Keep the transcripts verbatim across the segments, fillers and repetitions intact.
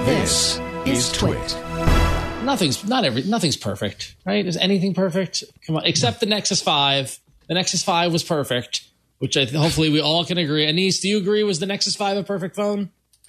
This is Twit. Nothing's not every nothing's perfect, right? Is anything perfect? Come on, except the Nexus five. The Nexus five was perfect, which I, hopefully we all can agree. Anise, do you agree? Was the Nexus five a perfect phone?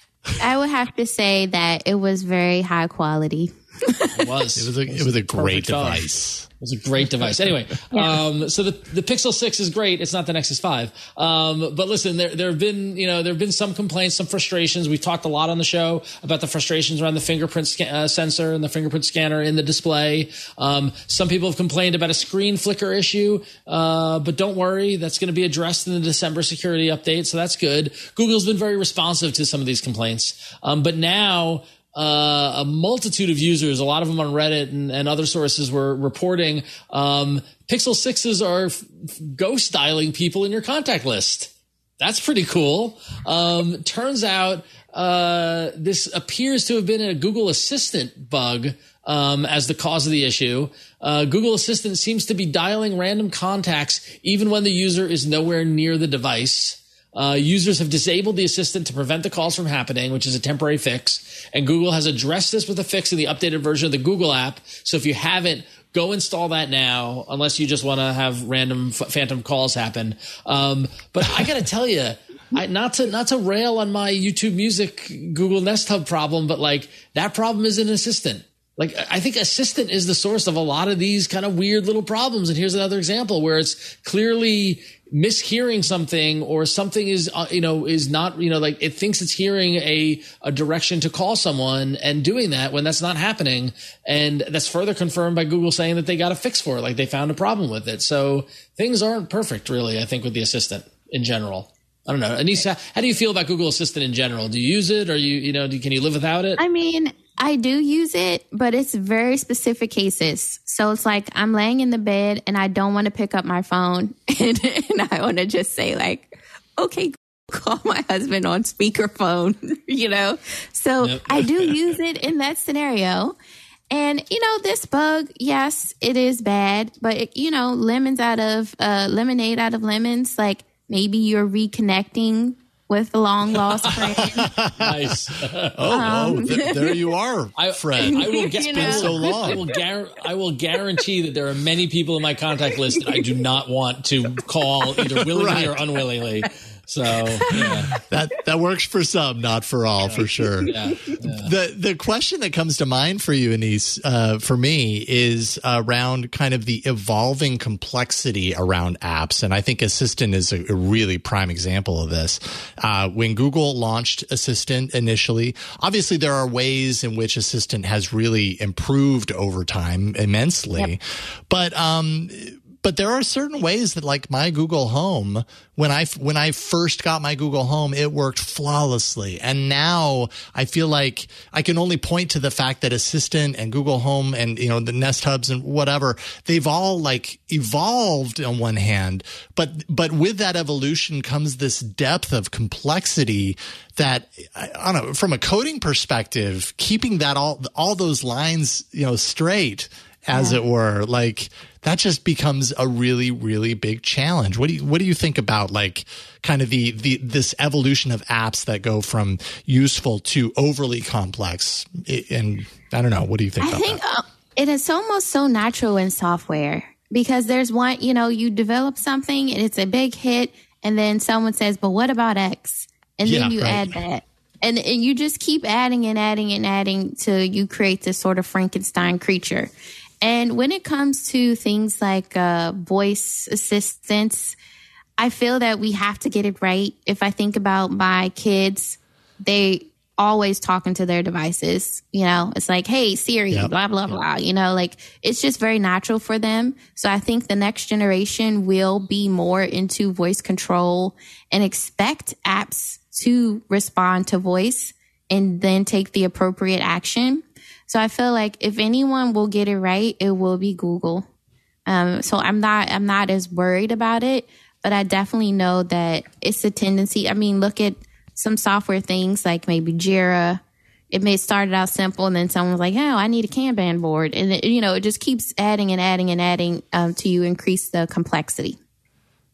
I would have to say that it was very high quality. It was. It was a, it was it was a great device. Phone. It was a great device. Anyway, yeah. um, so the the Pixel six is great. It's not the Nexus five. Um, but listen, there there have been you know there have been some complaints, some frustrations. We've talked a lot on the show about the frustrations around the fingerprint sca- uh, sensor and the fingerprint scanner in the display. Um, some people have complained about a screen flicker issue, uh, but don't worry, that's going to be addressed in the December security update. So that's good. Google's been very responsive to some of these complaints, um, but now. Uh, a multitude of users, a lot of them on Reddit and, and other sources were reporting um, Pixel sixes are f- ghost dialing people in your contact list. That's pretty cool. Um, turns out uh, this appears to have been a Google Assistant bug um, as the cause of the issue. Uh, Google Assistant seems to be dialing random contacts even when the user is nowhere near the device. Uh, users have disabled the assistant to prevent the calls from happening, which is a temporary fix. And Google has addressed this with a fix in the updated version of the Google app. So if you haven't, go install that now, unless you just want to have random f- phantom calls happen. Um, but I got to tell you, I, not to not to rail on my YouTube Music Google Nest Hub problem, but like that problem is an assistant. Like, I think Assistant is the source of a lot of these kind of weird little problems. And here's another example where it's clearly mishearing something or something is, uh, you know, is not, you know, like it thinks it's hearing a, a direction to call someone and doing that when that's not happening. And that's further confirmed by Google saying that they got a fix for it. Like they found a problem with it. So things aren't perfect really, I think, with the Assistant in general. I don't know. Anissa, how do you feel about Google Assistant in general? Do you use it or you, you know, do, can you live without it? I mean, I do use it, but it's very specific cases. So it's like I'm laying in the bed and I don't want to pick up my phone. And, and I want to just say like, okay, call my husband on speakerphone, you know? So yep. I do use it in that scenario. And, you know, this bug, yes, it is bad. But, it, you know, lemons out of uh, lemonade out of lemons, like maybe you're reconnecting with a long lost friend. Nice. oh, um, oh th- there you are, Fred. I, I will get, it's been so long. I will, gar- I will guarantee that there are many people in my contact list that I do not want to call either willingly right. or unwillingly. So yeah. that that works for some, not for all, yeah. for sure. Yeah. Yeah. The the question that comes to mind for you, Anise, uh, for me, is around kind of the evolving complexity around apps, and I think Assistant is a, a really prime example of this. Uh, when Google launched Assistant initially, obviously there are ways in which Assistant has really improved over time immensely, yep. but um. But there are certain ways that, like my Google Home, when I when I first got my Google Home, it worked flawlessly. And now I feel like I can only point to the fact that Assistant and Google Home and, you know, the Nest Hubs and whatever, they've all like evolved on one hand. But but with that evolution comes this depth of complexity that, I don't know, from a coding perspective, keeping that all all those lines, you know, straight, as yeah. it were, like that just becomes a really, really big challenge. What do you what do you think about like kind of the the this evolution of apps that go from useful to overly complex? And I don't know, what do you think I about think, that? Uh, it is almost so natural in software because there's one, you know, you develop something and it's a big hit, and then someone says, "But what about X?" And yeah, then you right. add that. And, and you just keep adding and adding and adding till you create this sort of Frankenstein creature. And when it comes to things like uh, voice assistants, I feel that we have to get it right. If I think about my kids, they always talking to their devices. You know, it's like, hey, Siri, yep. blah, blah, blah. You know, like it's just very natural for them. So I think the next generation will be more into voice control and expect apps to respond to voice and then take the appropriate action. So I feel like if anyone will get it right, it will be Google. Um, so I'm not, I'm not as worried about it, but I definitely know that it's a tendency. I mean, look at some software things like maybe Jira. It may started out simple and then someone's like, oh, I need a Kanban board. And, it, you know, it just keeps adding and adding and adding um, to you increase the complexity.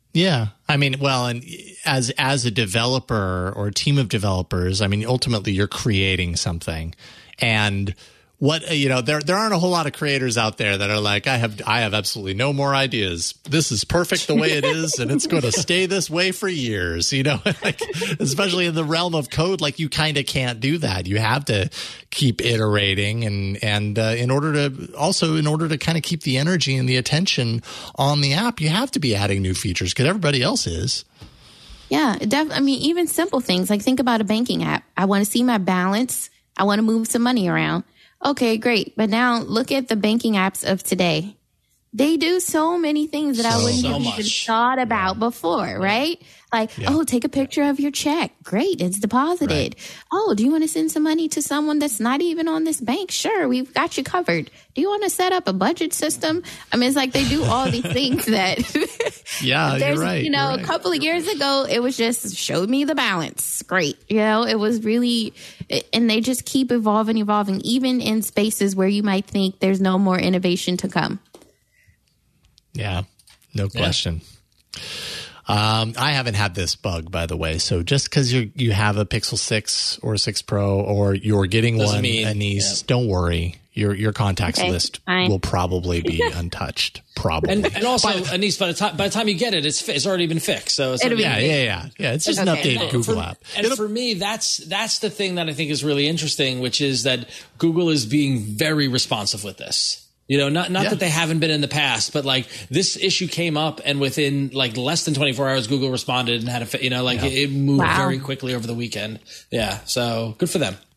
Yeah. I mean, well, and as as a developer or a team of developers, I mean, ultimately you're creating something. And what, you know, there there aren't a whole lot of creators out there that are like, I have I have absolutely no more ideas. This is perfect the way it is, and it's going to stay this way for years, you know, like, especially in the realm of code, like you kind of can't do that. You have to keep iterating and and uh, in order to also in order to kind of keep the energy and the attention on the app, you have to be adding new features because everybody else is. Yeah, def- I mean, even simple things like think about a banking app. I want to see my balance. I want to move some money around. Okay, great. But now look at the banking apps of today. They do so many things that so, I wouldn't so have even thought about yeah. before, right? Like, yeah. oh, take a picture of your check. Great, it's deposited. Right. Oh, do you want to send some money to someone that's not even on this bank? Sure, we've got you covered. Do you want to set up a budget system? I mean, it's like they do all these things that yeah, there's, you're right. You know, right. a couple of years ago, it was just showed me the balance. Great. You know, it was really, and they just keep evolving, evolving, even in spaces where you might think there's no more innovation to come. Yeah, no question. Yeah. Um, I haven't had this bug, by the way. So just because you you have a Pixel six or six Pro or you're getting Doesn't one, mean, Anis, yeah. don't worry. Your your contacts okay, list fine. will probably be untouched. Probably. And, and also, by, Anis, by the time by the time you get it, it's it's already been fixed. So it's yeah, yeah, yeah, yeah. It's just okay. an updated no, Google for, app. And It'll, for me, that's that's the thing that I think is really interesting, which is that Google is being very responsive with this. You know, not not yeah. that they haven't been in the past, but like this issue came up and within like less than twenty-four hours, Google responded and had a, you know, like yeah. it, it moved wow. very quickly over the weekend. Yeah. So good for them.